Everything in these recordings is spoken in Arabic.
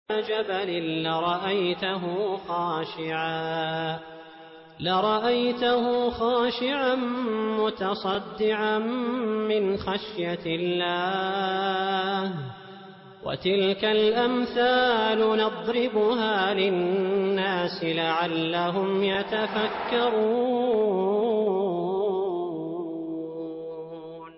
جبل لرأيته خاشعا متصدعا من خشية الله وتلك الأمثال نضربها للناس لعلهم يتفكرون.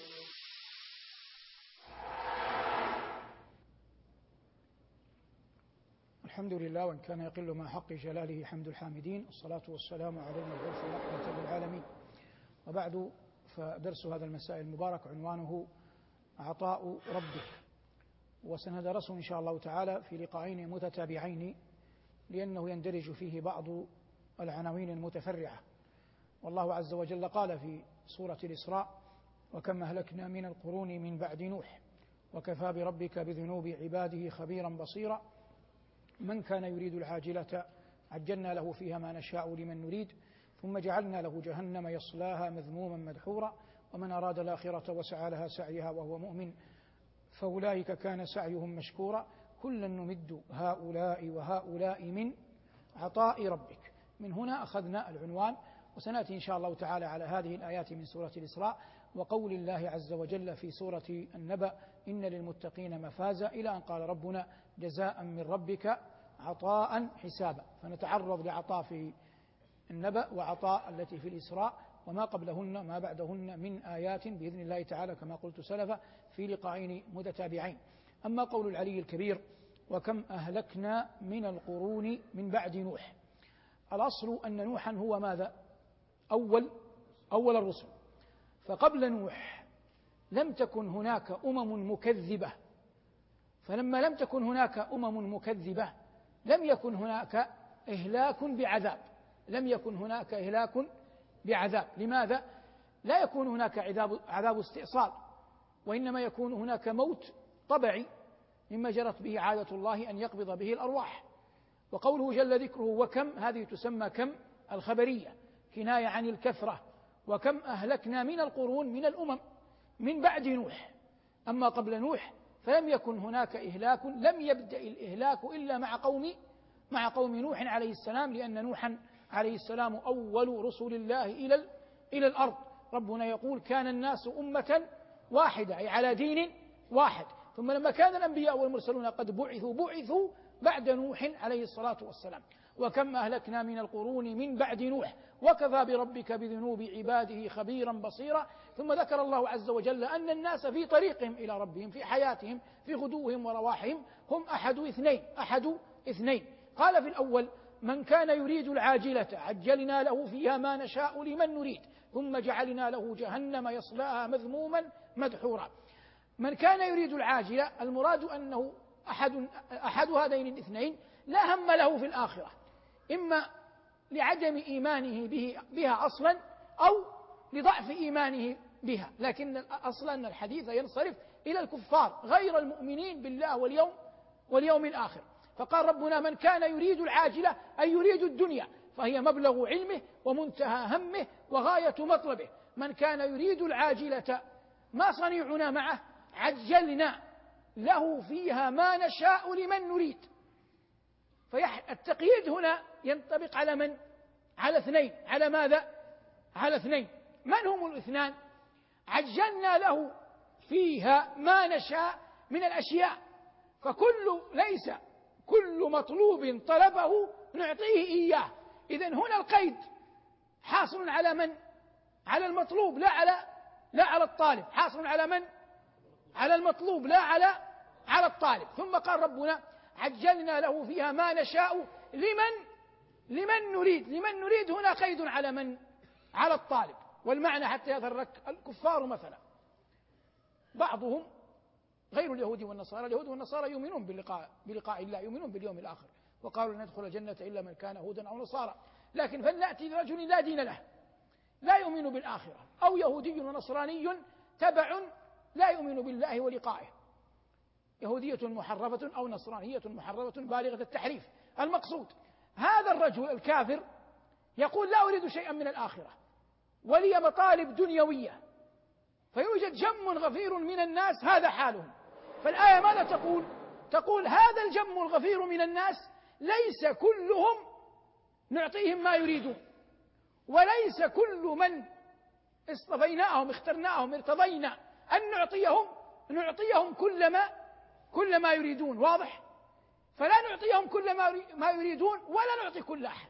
الحمد لله، وإن كان يقل مع حق جلاله حمد الحامدين، والصلاة والسلام على المبعوث رحمة للعالمين. وبعد، فدرس هذا المساء المبارك عنوانه عطاء ربك، وسندرسه إن شاء الله تعالى في لقاءين متتابعين لأنه يندرج فيه بعض العناوين المتفرعة. والله عز وجل قال في سورة الإسراء: وكم أهلكنا من القرون من بعد نوح وكفى بربك بذنوب عباده خبيرا بصيرا من كان يريد العاجلة عجلنا له فيها ما نشاء لمن نريد ثم جعلنا له جهنم يصلاها مذموما مدحورا ومن أراد الآخرة وسعى لها سعيها وهو مؤمن فأولئك كان سعيهم مشكورا كلا نمد هؤلاء وهؤلاء من عطاء ربك. من هنا أخذنا العنوان، وسنأتي إن شاء الله تعالى على هذه الآيات من سورة الإسراء وقول الله عز وجل في سورة النبأ: إن للمتقين مفازا، إلى أن قال ربنا: جزاء من ربك عطاء حسابا. فنتعرض لعطاء في النبأ وعطاء التي في الإسراء وما قبلهن ما بعدهن من آيات بإذن الله تعالى كما قلت سلفا في لقاءين متتابعين. أما قول العلي الكبير: وكم أهلكنا من القرون من بعد نوح، الأصل أن نوحا هو ماذا؟ أول الرسل، فقبل نوح لم تكن هناك مكذبة، فلما لم تكن هناك مكذبة لم يكن هناك إهلاك بعذاب. لماذا؟ لا يكون هناك عذاب استئصال، وإنما يكون هناك موت طبعي مما جرت به عادة الله أن يقبض به الأرواح. وقوله جل ذكره وكم، هذه تسمى كم الخبرية، كناية عن الكثرة. وكم أهلكنا من القرون من الأمم من بعد نوح. أما قبل نوح فلم يكن هناك إهلاك، لم يبدأ الإهلاك إلا مع قوم نوح عليه السلام، لأن نوحا عليه السلام أول رسل الله إلى الأرض. ربنا يقول: كان الناس أمة واحدة، أي على دين واحد، ثم لما كان الأنبياء والمرسلون قد بعثوا بعد نوح عليه الصلاة والسلام. وكم أهلكنا من القرون من بعد نوح وكفى بربك بذنوب عباده خبيرا بصيرا. ثم ذكر الله عز وجل أن الناس في طريقهم إلى ربهم في حياتهم في غدوهم ورواحهم هم أحد اثنين. قال في الأول: من كان يريد العاجلة عجلنا له فيها ما نشاء لمن نريد ثم جعلنا له جهنم يصلاها مذموما مدحورا. من كان يريد العاجلة المراد أنه أحد هذين الاثنين لا هم له في الآخرة، إما لعدم إيمانه بها أصلا أو لضعف إيمانه بها، لكن الأصل أن الحديث ينصرف إلى الكفار غير المؤمنين بالله واليوم الآخر. فقال ربنا: من كان يريد العاجلة أي يريد الدنيا فهي مبلغ علمه ومنتهى همه وغاية مطلبه. من كان يريد العاجلة ما صنيعنا معه؟ عجلنا له فيها ما نشاء لمن نريد. فالتقييد هنا ينطبق على من؟ على اثنين. على ماذا؟ على اثنين. من هم الاثنان؟ عجلنا له فيها ما نشاء من الأشياء، ليس كل مطلوب طلبه نعطيه إياه. إذن هنا القيد حاصل على من؟ على المطلوب لا على الطالب. حاصل على من؟ على المطلوب لا على الطالب. ثم قال ربنا: عجلنا له فيها ما نشاء لمن نريد هنا قيد على من؟ على الطالب. والمعنى حتى يظهر لك: الكفار مثلا بعضهم غير اليهود والنصارى، اليهود والنصارى يؤمنون بلقاء الله، يؤمنون باليوم الآخر، وقالوا لن يدخل الجنة إلا من كان هودا أو نصارى. لكن فلنأتي لرجل لا دين له لا يؤمن بالآخرة، أو يهودي ونصراني تبع لا يؤمن بالله ولقائه، يهودية محرفة أو نصرانية محرفة بالغة التحريف. المقصود هذا الرجل الكافر يقول: لا أريد شيئا من الآخرة ولي مطالب دنيوية، فيوجد جم غفير من الناس هذا حالهم. فالآية ماذا تقول؟ تقول هذا الجم الغفير من الناس ليس كلهم نعطيهم ما يريدون، وليس كل من اصطفيناهم اخترناهم ارتضينا أن نعطيهم كل ما يريدون. واضح؟ فلا نعطيهم كل ما يريدون ولا نعطي كل أحد،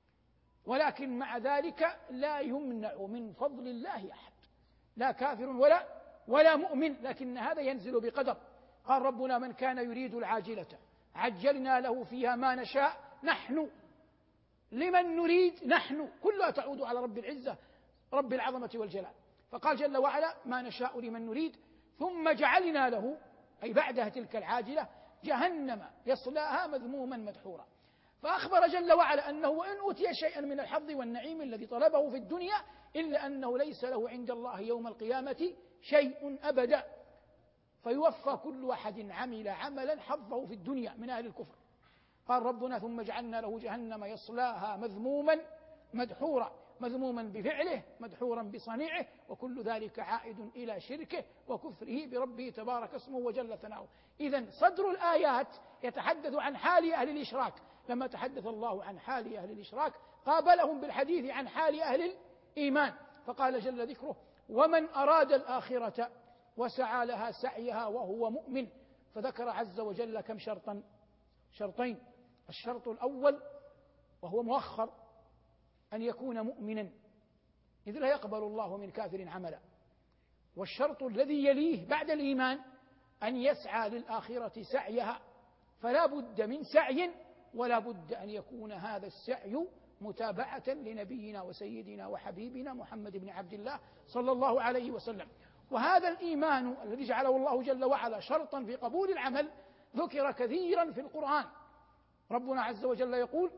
ولكن مع ذلك لا يمنع من فضل الله أحد، لا كافر ولا مؤمن، لكن هذا ينزل بقدر. قال ربنا من كان يريد العاجلة عجلنا له فيها ما نشاء نحن لمن نريد، نحن كلها تعود على رب العزة رب العظمة والجلال. فقال جل وعلا ما نشاء لمن نريد ثم جعلنا له، أي بعدها تلك العاجلة، جهنم يصلاها مذموما مدحورا. فأخبر جل وعلا أنه وإن أوتي شيئا من الحظ والنعيم الذي طلبه في الدنيا إلا أنه ليس له عند الله يوم القيامة شيء أبدا، فيوفى كل أحد عمل عملا حظه في الدنيا من أهل الكفر. قال ربنا ثم جعلنا له جهنم يصلاها مذموما مدحورا، مذموما بفعله مدحورا بصنيعه، وكل ذلك عائد إلى شركه وكفره بربه تبارك اسمه وجل ثناؤه. إذن صدر الآيات يتحدث عن حال أهل الإشراك. لما تحدث الله عن حال أهل الإشراك قابلهم بالحديث عن حال أهل الإيمان، فقال جل ذكره ومن أراد الآخرة وسعى لها سعيها وهو مؤمن. فذكر عز وجل كم شرطين. الشرط الأول وهو مؤخر أن يكون مؤمنا إذ لا يقبل الله من كافر عملا، والشرط الذي يليه بعد الإيمان أن يسعى للآخرة سعيها، فلا بد من سعي ولا بد أن يكون هذا السعي متابعة لنبينا وسيدنا وحبيبنا محمد بن عبد الله صلى الله عليه وسلم. وهذا الإيمان الذي جعله الله جل وعلا شرطا في قبول العمل ذكر كثيرا في القرآن. ربنا عز وجل يقول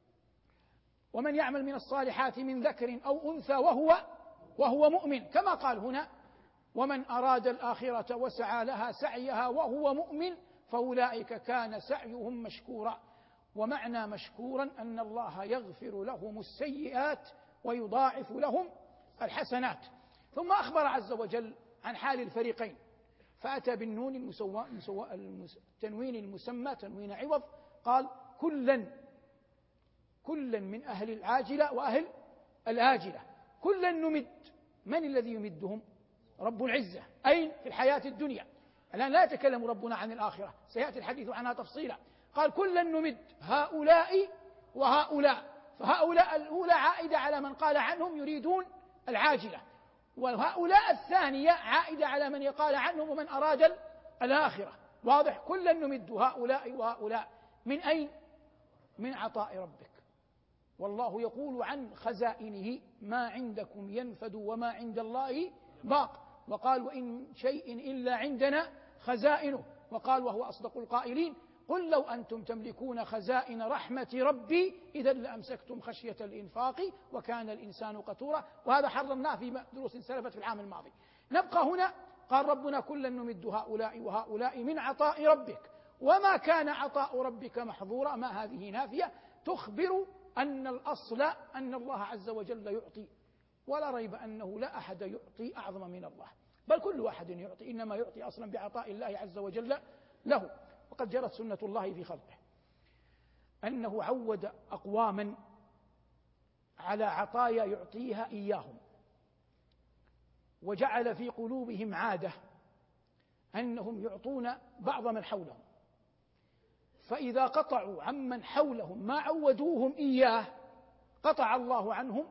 ومن يعمل من الصالحات من ذكر أو أنثى وهو مؤمن، كما قال هنا ومن أراد الآخرة وسعى لها سعيها وهو مؤمن فأولئك كان سعيهم مشكورا. ومعنى مشكورا أن الله يغفر لهم السيئات ويضاعف لهم الحسنات. ثم أخبر عز وجل عن حال الفريقين، فأتى بالنون التنوين المسمى تنوين عوض، قال كلا من أهل العاجلة وأهل الآجلة، كلا نمد. من الذي يمدهم؟ رب العزة. أين؟ في الحياة الدنيا. الآن لا يتكلم ربنا عن الآخرة، سيأتي الحديث عنها تفصيلا. قال كلا نمد هؤلاء وهؤلاء، فهؤلاء الأولى عائدة على من قال عنهم يريدون العاجلة، وهؤلاء الثانية عائدة على من يقال عنهم ومن أراد الآخرة. واضح؟ كلا نمد هؤلاء وهؤلاء من أين؟ من عطاء ربك. والله يقول عن خزائنه ما عندكم ينفد وما عند الله باق، وقال وإن شيء إلا عندنا خزائنه، وقال وهو أصدق القائلين قل لو أنتم تملكون خزائن رحمة ربي إذا لأمسكتم خشية الإنفاق وكان الإنسان قتورا. وهذا حررناه في دروس سلفت في العام الماضي. نبقى هنا. قال ربنا كلا نمد هؤلاء وهؤلاء من عطاء ربك وما كان عطاء ربك محظورا. ما هذه نافية تخبر أن الأصل أن الله عز وجل يعطي، ولا ريب أنه لا أحد يعطي أعظم من الله، بل كل واحد يعطي، إنما يعطي أصلا بعطاء الله عز وجل له. وقد جرت سنة الله في خلقه أنه عود أقواما على عطايا يعطيها إياهم، وجعل في قلوبهم عادة أنهم يعطون بعض من حولهم، فإذا قطعوا عمن حولهم ما عودوهم إياه قطع الله عنهم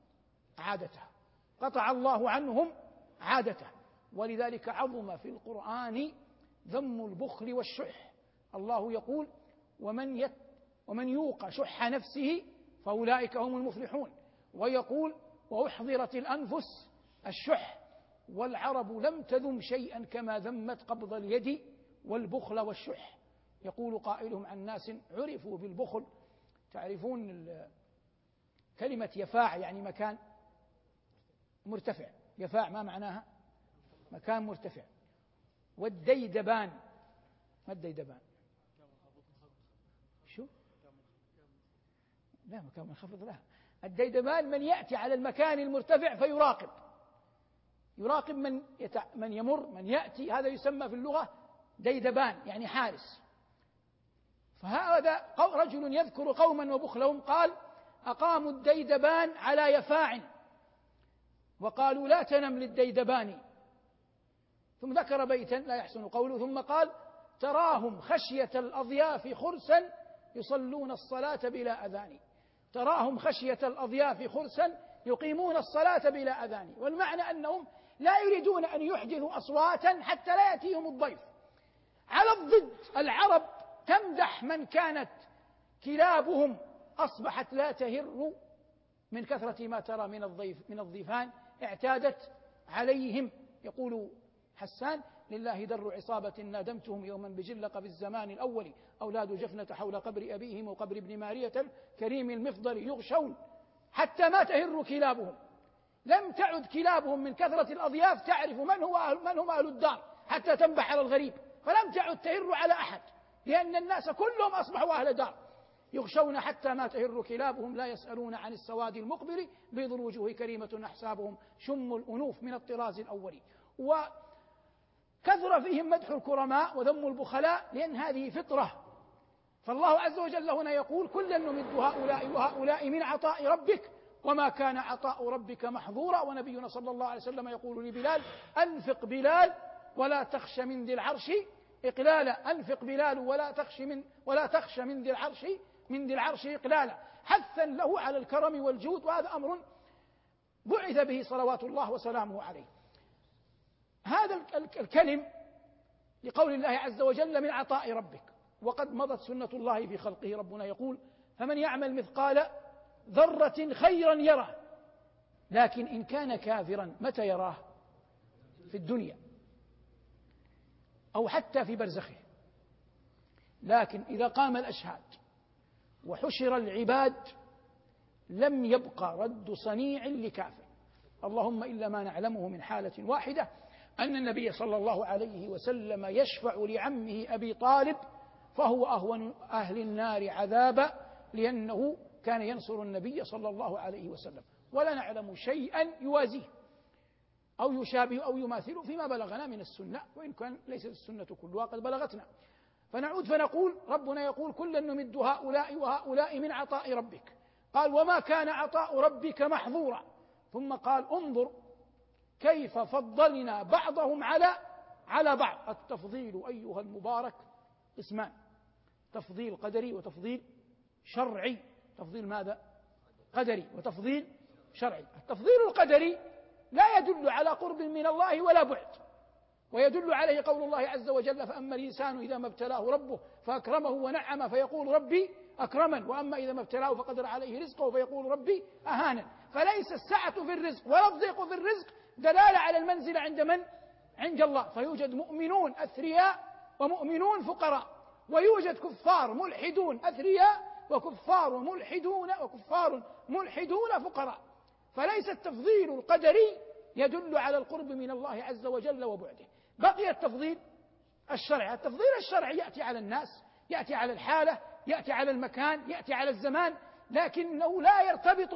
عادته. ولذلك عظم في القرآن ذم البخل والشح. الله يقول ومن يوق شح نفسه فأولئك هم المفلحون، ويقول وأحضرت الأنفس الشح، والعرب لم تذم شيئا كما ذمت قبض اليد والبخل والشح. يقول قائلهم عن ناس عرفوا بالبخل. تعرفون كلمة يفاع يعني مكان مرتفع، يفاع ما معناها؟ مكان مرتفع. والديدبان، ما الديدبان؟ شو؟ لا مكان منخفض، لا. الديدبان من يأتي على المكان المرتفع فيراقب من يمر، من يأتي، هذا يسمى في اللغة ديدبان يعني حارس. فهذا رجل يذكر قوما وبخلهم قال: أقاموا الديدبان على يفاع وقالوا لا تنم للديدبان. ثم ذكر بيتا لا يحسن قوله، ثم قال: تراهم خشية الأضياف خرسا يصلون الصلاة بلا أذان. تراهم خشية الأضياف خرسا يقيمون الصلاة بلا أذان. والمعنى أنهم لا يريدون أن يحدثوا أصواتا حتى لا يأتيهم الضيف. على الضد العرب تمدح من كانت كلابهم أصبحت لا تهر من كثرة ما ترى من الضيفان، اعتادت عليهم. يقول حسان: لله در عصابة نادمتهم يوما بجلق في الزمان الأول، أولاد جفنة حول قبر أبيهم وقبر ابن مارية كريم المفضل يغشون حتى ما تهر كلابهم. لم تعد كلابهم من كثرة الأضياف تعرف من هم أهل الدار حتى تنبح على الغريب، فلم تعد تهر على أحد، لأن الناس كلهم أصبحوا أهل دار. يغشون حتى ما تهر كلابهم، لا يسألون عن السواد المقبل، بيض الوجوه كريمة أحسابهم شم الأنوف من الطراز الأول. وكثر فيهم مدح الكرماء وذم البخلاء، لأن هذه فطرة. فالله عز وجل هنا يقول: كلا نمد هؤلاء وهؤلاء من عطاء ربك وما كان عطاء ربك محظورا. ونبينا صلى الله عليه وسلم يقول لبلال: أنفق بلال ولا تخش من ذي العرش إقلالا. أنفق بلال ولا تخش من ذي العرش إقلالا، حثا له على الكرم والجود. وهذا أمر بعث به صلوات الله وسلامه عليه. هذا الكلم لقول الله عز وجل: من عطاء ربك. وقد مضت سنة الله في خلقه. ربنا يقول: فمن يعمل مثقال ذرة خيرا يره. لكن إن كان كافرا متى يراه؟ في الدنيا أو حتى في برزخه. لكن إذا قام الأشهاد وحشر العباد لم يبقى رد صنيع لكافر. اللهم إلا ما نعلمه من حالة واحدة، أن النبي صلى الله عليه وسلم يشفع لعمه أبي طالب فهو أهون أهل النار عذابا، لأنه كان ينصر النبي صلى الله عليه وسلم. ولا نعلم شيئا يوازيه أو يشابه أو يماثله فيما بلغنا من السنة، وإن كان ليست السنة كلها قد بلغتنا. فنعود فنقول: ربنا يقول: كلا نمد هؤلاء وهؤلاء من عطاء ربك. قال: وما كان عطاء ربك محظورا. ثم قال: انظر كيف فضلنا بعضهم على بعض. التفضيل أيها المبارك قسمان: تفضيل قدري وتفضيل شرعي. تفضيل ماذا؟ قدري، وتفضيل شرعي. التفضيل القدري لا يدل على قرب من الله ولا بعد، ويدل عليه قول الله عز وجل: فأما الإنسان إذا ما ابتلاه ربه فأكرمه ونعمه فيقول ربي أكرمن، وأما إذا ما ابتلاه فقدر عليه رزقه فيقول ربي أهانن. فليس السعة في الرزق ولا الضيق في الرزق دلالة على المنزلة عند من؟ عند الله. فيوجد مؤمنون أثرياء ومؤمنون فقراء، ويوجد كفار ملحدون أثرياء وكفار ملحدون فقراء. فليس التفضيل القدري يدل على القرب من الله عز وجل وبعده. بقي التفضيل الشرعي. التفضيل الشرعي يأتي على الناس، يأتي على الحالة، يأتي على المكان، يأتي على الزمان، لكنه لا يرتبط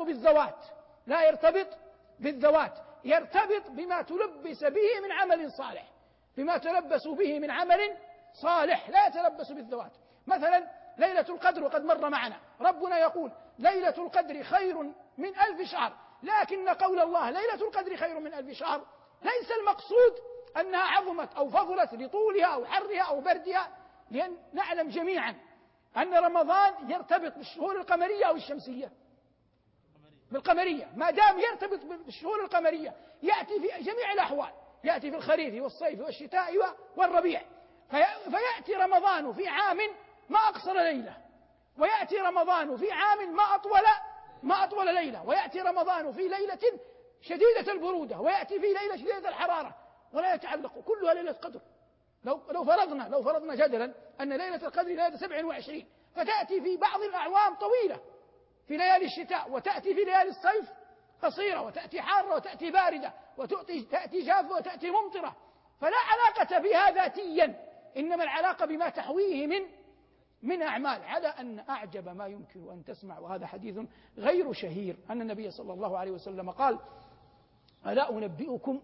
بالذوات، يرتبط بما تلبس به من عمل صالح، بما تلبس به من عمل صالح، لا يتلبس بالذوات. مثلا ليلة القدر، وقد مر معنا ربنا يقول: ليلة القدر خير من 1000 شهر. لكن قول الله ليلة القدر خير من 1000 شهر ليس المقصود أنها عظمت أو فضلت لطولها أو حرها أو بردها، لأن نعلم جميعا أن رمضان يرتبط بالشهور القمرية أو الشمسية. بالقمرية، ما دام يرتبط بالشهور القمرية يأتي في جميع الأحوال، يأتي في الخريف والصيف والشتاء والربيع. فيأتي رمضان في عام ما أقصر ليلة، ويأتي رمضان في عام ما أطول ليلة، ويأتي رمضان في ليلة شديدة البرودة، ويأتي في ليلة شديدة الحرارة، ولا يتعلق، كلها ليلة قدر. لو فرضنا جدلا أن ليلة القدر ليلة 27، فتأتي في بعض الأعوام طويلة في ليالي الشتاء، وتأتي في ليالي الصيف قصيرة، وتأتي حارة وتأتي باردة، وتأتي جافة وتأتي ممطرة. فلا علاقة بها ذاتيا، إنما العلاقة بما تحويه من أعمال. على أن أعجب ما يمكن أن تسمع، وهذا حديث غير شهير، أن النبي صلى الله عليه وسلم قال: ألا أنبئكم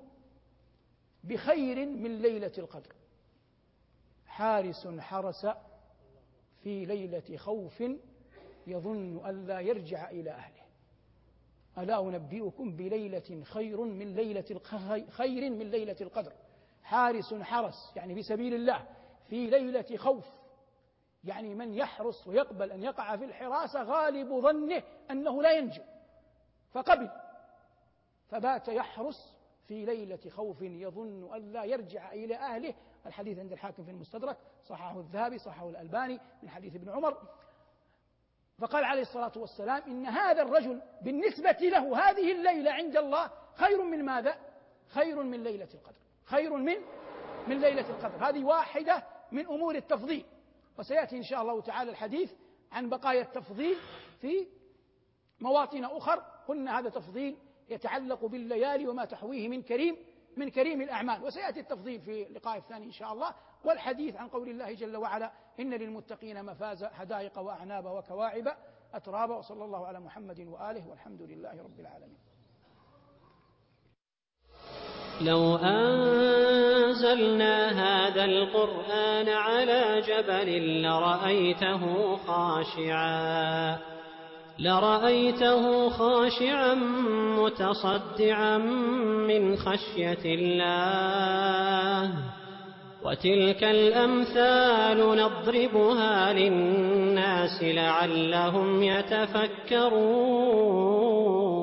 بخير من ليلة القدر؟ حارس حرس في ليلة خوف يظن أن لا يرجع إلى أهله. ألا أنبئكم بليلة خير من ليلة القدر. حارس حرس يعني في سبيل الله في ليلة خوف، يعني من يحرص ويقبل أن يقع في الحراسة غالب ظنه أنه لا ينجو فقبل، فبات يحرس في ليلة خوف يظن أن لا يرجع إلى أهله. الحديث عند الحاكم في المستدرك، صححه الذهبي، صححه الألباني، من حديث ابن عمر. فقال عليه الصلاة والسلام إن هذا الرجل بالنسبة له هذه الليلة عند الله خير من ماذا؟ خير من ليلة القدر، خير من ليلة القدر. هذه واحدة من أمور التفضيل، وسيأتي إن شاء الله تعالى الحديث عن بقايا التفضيل في مواطن أخر. قلنا هذا تفضيل يتعلق بالليالي وما تحويه من كريم الأعمال، وسيأتي التفضيل في اللقاء الثاني إن شاء الله، والحديث عن قول الله جل وعلا إن للمتقين مفازا حدائق وأعناب وكواعب أترابا. وصلى الله على محمد وآله والحمد لله رب العالمين. لو أنزلنا هذا القرآن على جبل لرأيته خاشعا متصدعا من خشية الله. وتلك الأمثال نضربها للناس لعلهم يتفكرون.